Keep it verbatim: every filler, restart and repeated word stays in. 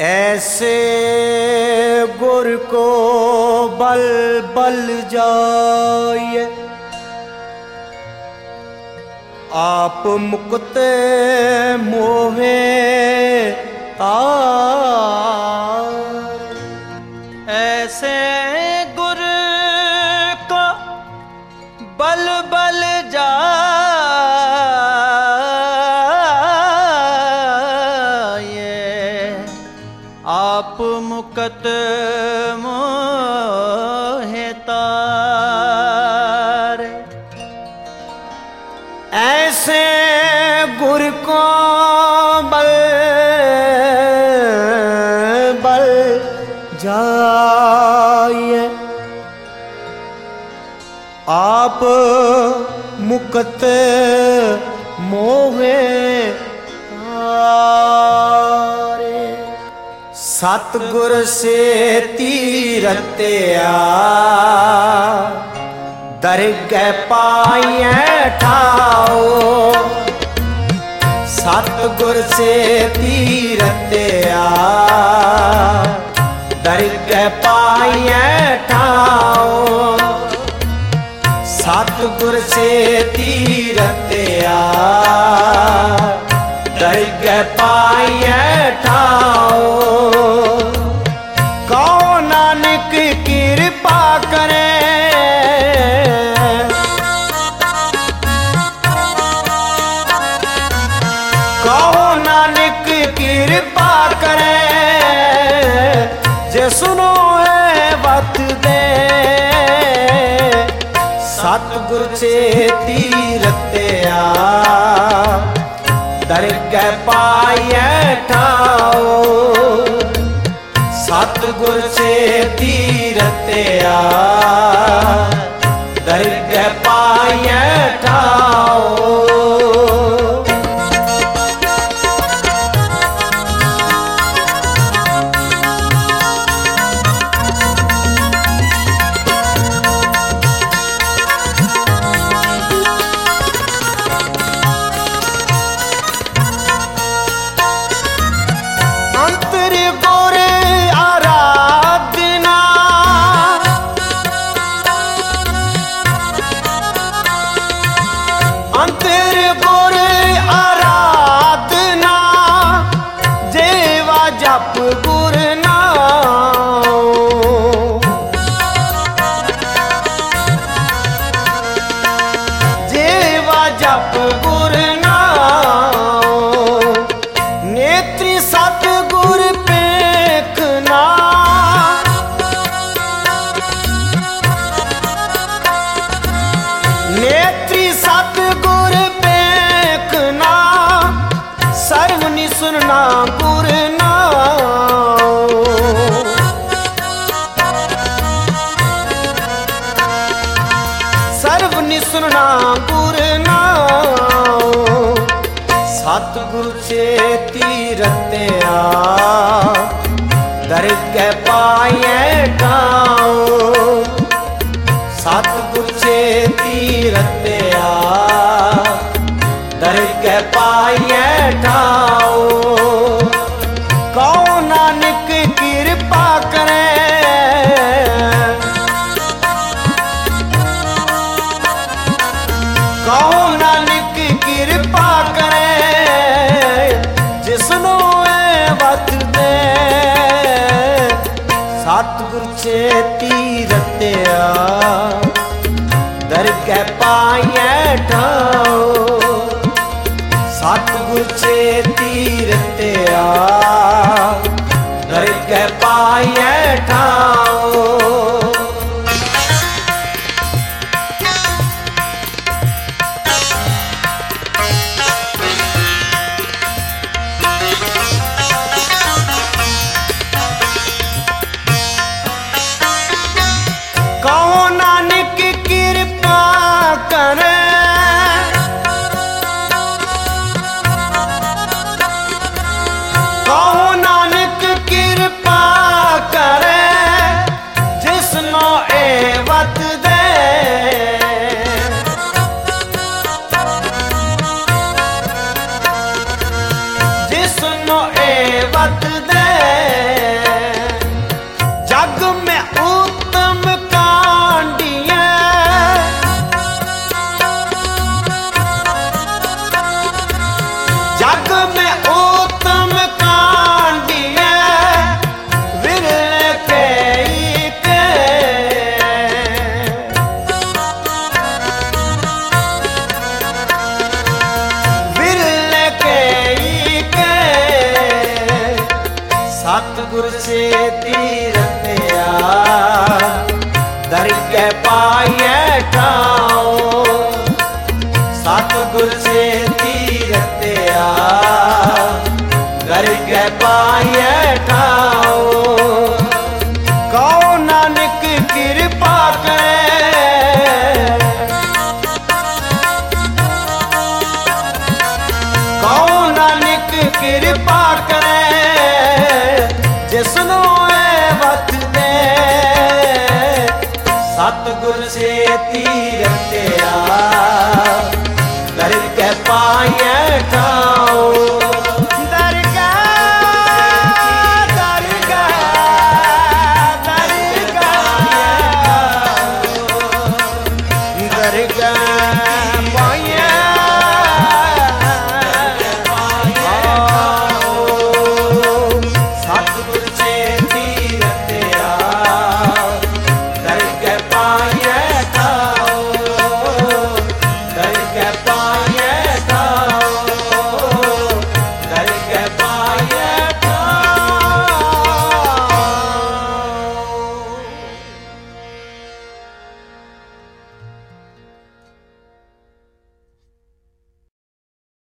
ऐसे गुर को बल बल जाए, आप मुक्त मोहे तार। ऐसे गुर को बल बल जाए, आप मुक्त मोहे तार। ऐसे गुर को बल बल जाए, आप मुक्त मोहे तारे। सतगुर से तीरत्या दरगह पाइए ठाओ। सतगुर से तीरत्या दरगह पाइए ठाओ। सतगुर से तीरत्या दरगह पाइए ठाओ। कहो नानक कृपा करे, कहो नानक कृपा करे, जे सुनो है वत दे। सतगुर से तीरत्या दरगह पाइए ठाओ। सतगुर से तीरत्या दरगह पाइए ठाओ। अंतर गुर आराधना, जेवा जप गुर नाम। जेवा जप गुर नाम, नेत्री सतगुर पेखना। नेत्री सतगुर पेखना, सर्वनि सुनना गुर नाम। सर्वनि सुनना गुर नाम। सतगुर से तीरत्या दरगह पाइए ठाओ। सतगुर से तीरत्या दरगह पाइए ठाओ। कहो नानक कृपा करे, कहो नानक कृपा करे, जिसनो वत दे। सतगुर से तीरत्या दरगह पाइए ठाओ। सतगुर से तीरत्या दरगह पाइए ठाओ। कहो नानक कृपा करे, कहो नानक कृपा करे, जिसनो एवत दे। जिसनो एवत दे जग में उत्तम कांडिया जग में उत्तम कांडिया विरल कई के विरल कई के सतगुर से तीरतिया दर के पाए ठाओ सतगुर से तीरतिया दर के पाए ठाओ कहो नानक कृपा करे कहो नानक कृपा करे जिसनो एवत दे सतगुर से तीरतिया दर के पाए ठाओ